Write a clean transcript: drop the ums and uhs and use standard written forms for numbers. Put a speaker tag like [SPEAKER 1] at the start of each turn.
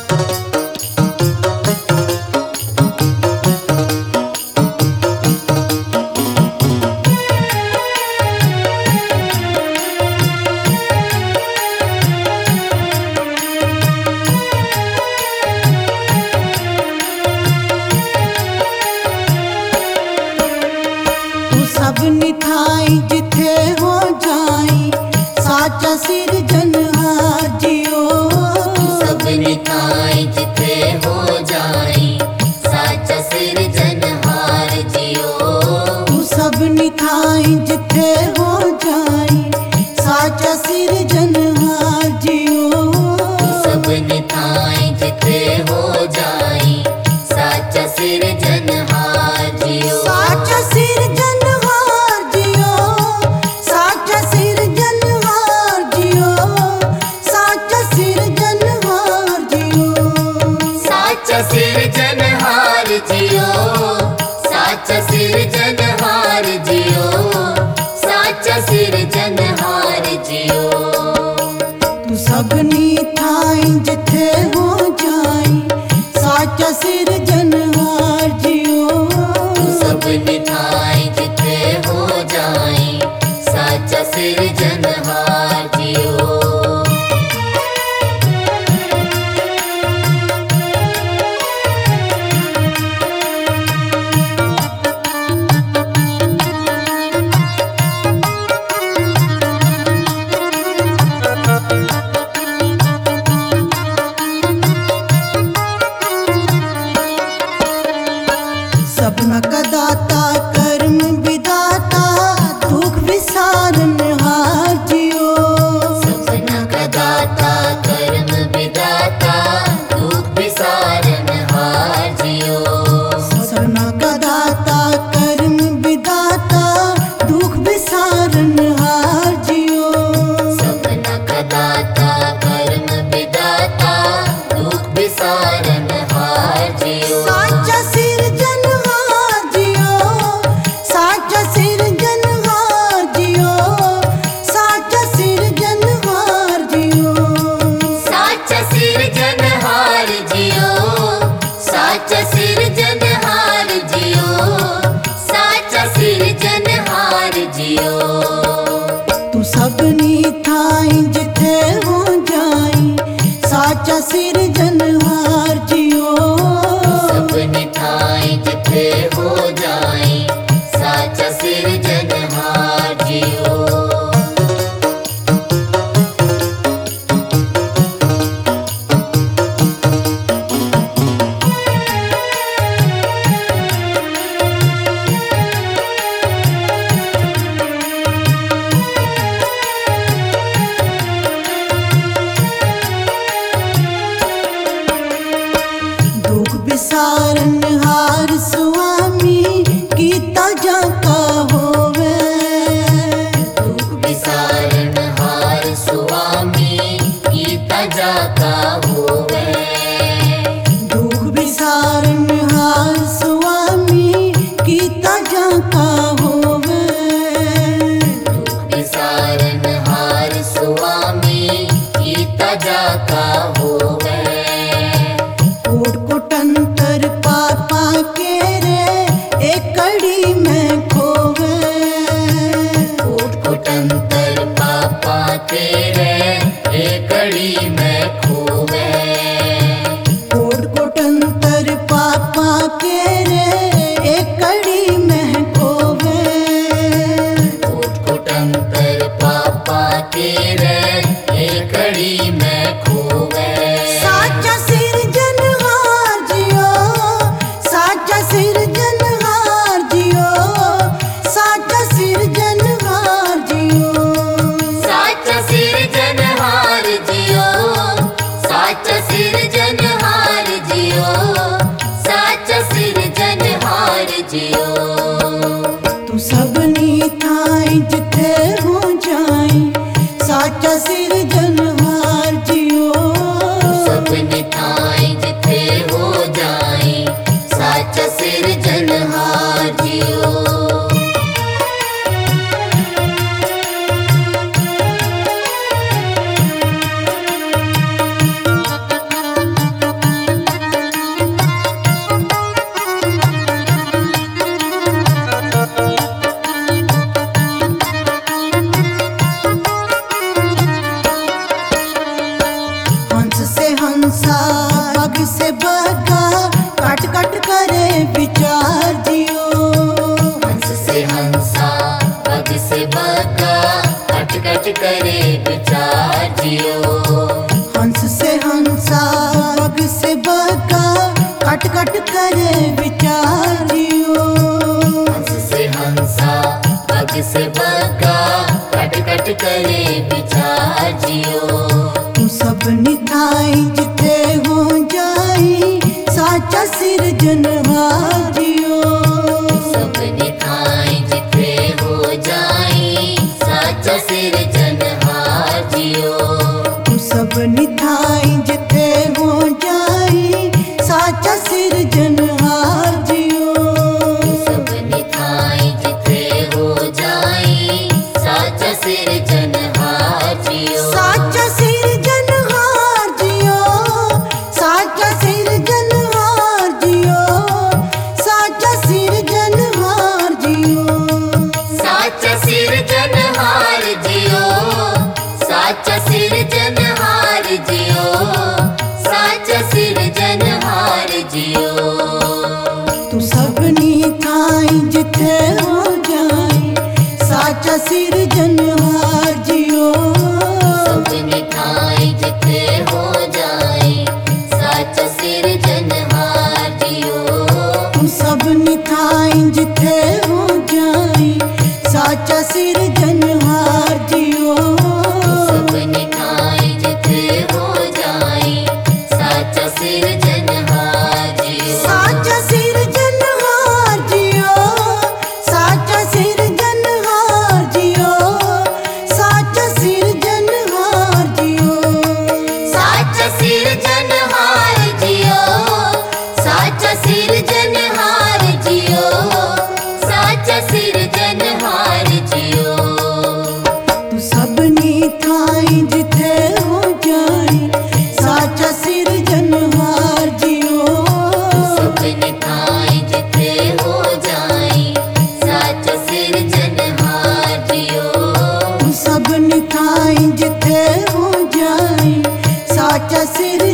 [SPEAKER 1] सब निथाई जिथे हो जाई साचा सिरजनहार जियो।
[SPEAKER 2] सब निथाई जिथे हो जाई साचा सिरजनहार जियो।
[SPEAKER 1] सब निथाई जिथे हो जाई साचा सिरजनहार जियो।
[SPEAKER 2] सब निथाई जिथे हो जाई साचा सिरजनहार जियो।
[SPEAKER 1] साचा सिरजनहार जियो, साचा सिरजनहार जियो, साचा सिरजनहार जियो।
[SPEAKER 2] साचा सिरजनहार जियो, साचा सिरजनहार जियो, साचा सिरजनहार जियो।
[SPEAKER 1] तू सबनी थाई जिथे हो जाई साचा सिरजनहार जियो।
[SPEAKER 2] सब निथाई जिथे हो जाई साचा सिरजनहार जियो।
[SPEAKER 1] सपना का दाता कर्म विदाता दुख विसारनहार जियो।
[SPEAKER 2] सपना का दाता कर्म विदाता दुख विसारनहार जियो।
[SPEAKER 1] सपना का दाता कर्म विदाता दुख विसारनहार जियो।
[SPEAKER 2] सपना का दाता कर्म विदाता दुख विसारनहार जियो।
[SPEAKER 1] साचा सिरजनहार जियो, साचा सिरजनहार जियो, साचा सिरजनहार जियो।
[SPEAKER 2] साचा सिरजनहार जियो, साचा सिरजनहार जियो, साचा सिरजनहार जियो।
[SPEAKER 1] तू सबनी थाई जिथे हो जाई साचा सिरजनहार जियो।
[SPEAKER 2] सब निथाई जिथे हो जाई साचा सिरजनहार जियो।
[SPEAKER 1] दुख विसारनहार स्वामी गीता जाका होवे।
[SPEAKER 2] दुख विसारनहार स्वामी गीता जाका होवे।
[SPEAKER 1] दुख विसारनहार स्वामी गीता जाका होवे।
[SPEAKER 2] दुख विसारनहार स्वामी गीता जाका होवे।
[SPEAKER 1] कोट कोटंतर पापा के रे एक कड़ी में खोवे।
[SPEAKER 2] कोट कोटंतर पापा तेरे एक कड़ी में खोवे।
[SPEAKER 1] कोट कोटंतर पापा के रे एक कड़ी में खोवे।
[SPEAKER 2] कोट कोटंतर पापा तेरे एक कड़ी में खोवे।
[SPEAKER 1] साचा सिरजनहार जियो, साचा सिरजनहार जियो, साचा सिरजनहार जियो।
[SPEAKER 2] साचा सिरजनहार जियो, साचा सिरजनहार जियो, साचा सिरजनहार जियो।
[SPEAKER 1] तू सबनी थाई जिथे हो जाई साचा सिरजनहार जियो।
[SPEAKER 2] सब निथाई जिथे हो जाई साचा सिरजनहार जियो।
[SPEAKER 1] हंसा बग से बगा कट कट करे विचार जियो।
[SPEAKER 2] हंस से हंसा बग से बगा कट कट करे विचार जियो।
[SPEAKER 1] हंस से हंसा बग से बगा कट कट करे विचार जियो।
[SPEAKER 2] हंस से हंसा बग से बगा कट कट करे विचार जियो।
[SPEAKER 1] तू सब निथाई जिथे हो जाई साचा सिरजनहार जियो।
[SPEAKER 2] सब निथाई जिथे हो जाई साचा सिरजनहार जियो।
[SPEAKER 1] तू सब निथाई जिथे हो जाई साचा सिरजनहार जियो।
[SPEAKER 2] सब निथाई जिथे हो जाई साचा सिरजनहार जियो।
[SPEAKER 1] साचा सिरजनहार जियो। साचा सिरजनहार जियो। साचा सिरजनहार जियो।
[SPEAKER 2] साचा सिरजनहार जियो। साचा सिरजनहार जियो। साचा सिरजनहार जियो।
[SPEAKER 1] तू सबनी थाई जिथे हो जाई साचा सिरजनहार जियो।
[SPEAKER 2] सब निथाई जिथे हो जाई साचा सिरजनहार जियो।
[SPEAKER 1] तू सब निथाई जिथे हो जाई साचा सिरजनहार जियो।
[SPEAKER 2] सब निथाई जिथे हो जाई साचा सिरजनहार जियो।
[SPEAKER 1] साचा सिरजनहार जियो। साचा सिरजनहार जियो। साचा सिरजनहार जियो।
[SPEAKER 2] साचा सिरजनहार जियो। साचा सिरजनहार जियो। साचा सिरजनहार जियो।
[SPEAKER 1] तू सबनी थाई जिथे हो जाई साचा सिरजनहार जियो।
[SPEAKER 2] सब निथाई जिथे हो जाई साचा सिरजनहार जियो।
[SPEAKER 1] तू सब निथाई जिथे हो जाई साचा सिर